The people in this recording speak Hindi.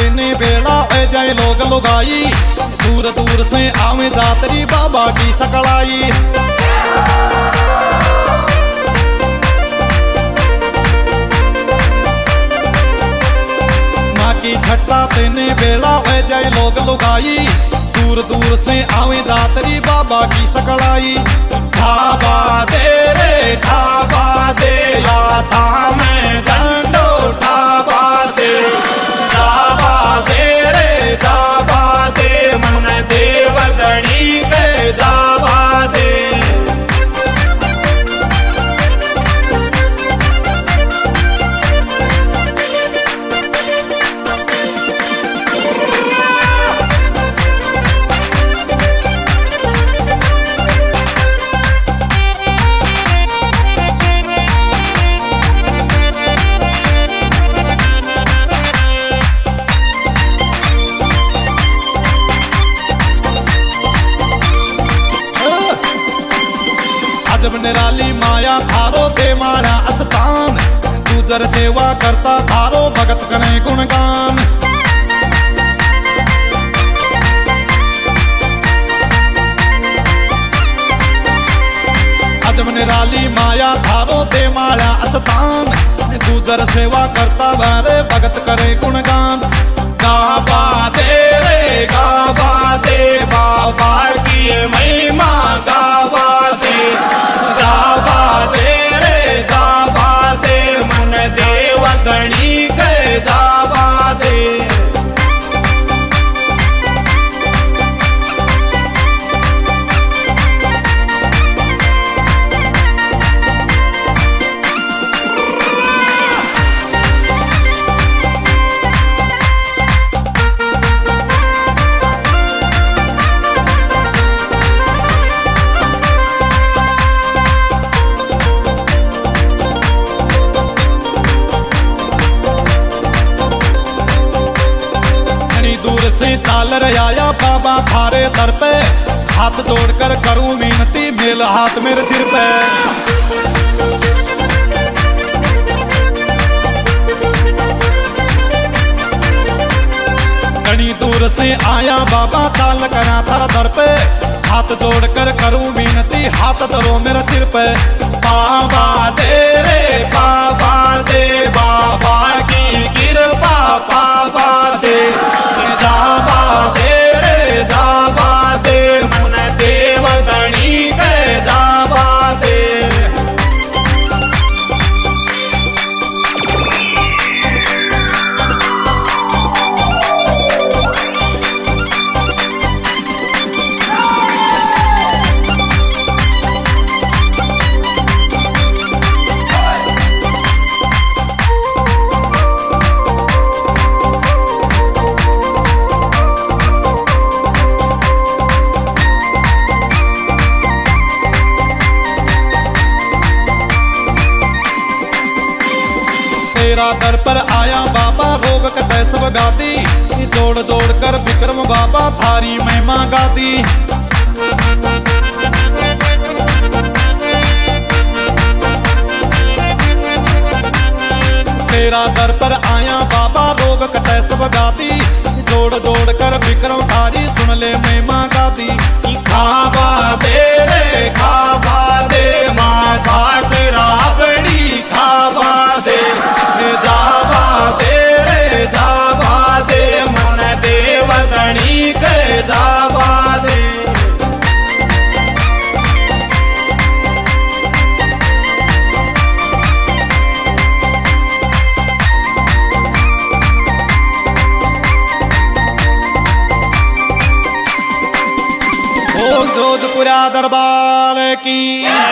ने बेड़ा ए जाए लोग लुगाई, दूर दूर से आवे जातरी बाबा की सकलाई। माँ की छठसा ने बेड़ा ए जाए लोग लुगाई, दूर दूर से आवे जातरी बाबा की सकलाई। ढाबा दे रे ढाबा दे या था मैं डंडो ढाबा दे, ढाबा दे रे ढाबा दे मन देवगणी के ढाबा दे। जब निराली माया थारो दे मारा अस्तान, गुजर सेवा करता थारो भगत करे गुणगान। अजब निराली माया थारो दे मारा अस्तान, गुजर सेवा करता भारे भगत करे गुणगान। गाबा दे रे गाबा दे बाबा की महिमा गाबा दे, गाबा दे रे गाबा दे मन देवगणी के गाबा दे। दूर से चालर आया बाबा थारे दर पे, हाथ जोड़कर करूं विनती मेल हाथ मेरे सिर पे। घनी दूर से आया बाबा चाल करा थारा दर पे, हाथ जोड़कर करूं विनती हाथ धरो मेरे सिर पे। बाबा दे रे बाबा दे बाबा की कृपा बाबा दे, दाबा दे रे दाबा दे मन देवगणी के दाबा दे। तेरा दर पर आया बाबा रोग कटे सब व्याधि, जोड़ जोड़ कर विक्रम बाबा थारी महिमा गाती। तेरा दर पर आया बाबा रोग कटे सब व्याधि, जोड़ जोड़ कर विक्रम थारी सुन ले महिमा गाती। खाबा दे रे खाबा दे माता तेरा बड़ी खाबा दे, दाबा दे रे दाबा दे मन देवगणी के दाबा दे। जोधपुरा दरबार की